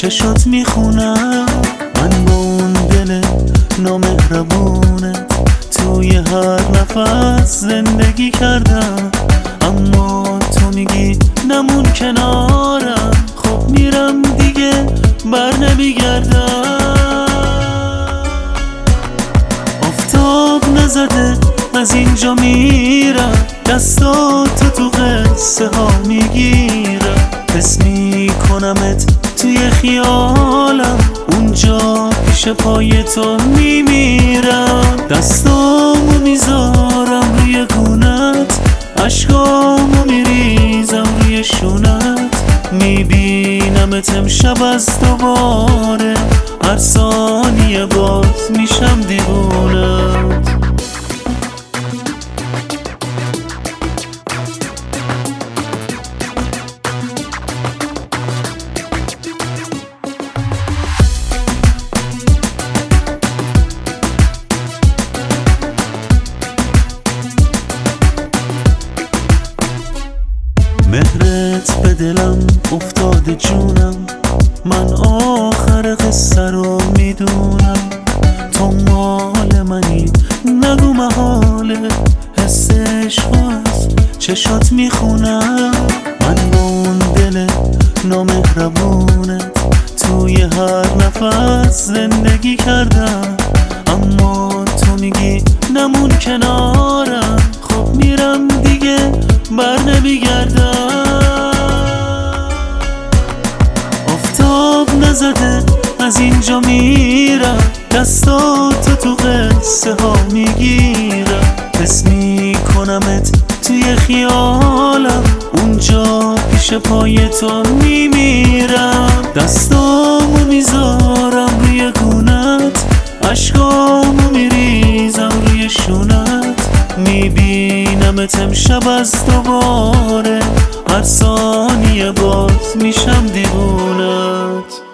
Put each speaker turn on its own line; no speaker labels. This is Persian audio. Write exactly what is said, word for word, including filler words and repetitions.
چشات میخونم من با اون دل نامهربونت توی هر نفس زندگی کردم، اما تو میگی نمون کنارم. خب میرم دیگه بر نمیگردم. آفتاب نزده از اینجا میرم، دستاتو تو قصه ها میگیرم، حس میکنمت توی خیالم، اونجا پیش پای تو میمیرم. دستامو میذارم روی گونت، عشقامو میریزم روی شونت، میبینمت امشب از دوباره، هر ثانیه باز میشم دیوونت. مهرت به دلم افتاده جونم، من آخر قصه رو میدونم. تو مال منی نگو محاله، حس عشق از چشات میخونم. من با اون دل نامهربونت توی هر نفس زندگی کردم، اما تو میگی نمون کنارم. خب میرم دیگه بر نمیگردم. آفتاب نزده از اینجا میرم، دستاتو تو قصه ها میگیرم، حس میکنمت توی خیالم، اونجا پیش پای تو میمیرم. دستامو میذارم روی گونت، عشقامو میریزم روی شونت، میبینمت امشب از دوباره، هر ثانیه باز میشم دیوونت.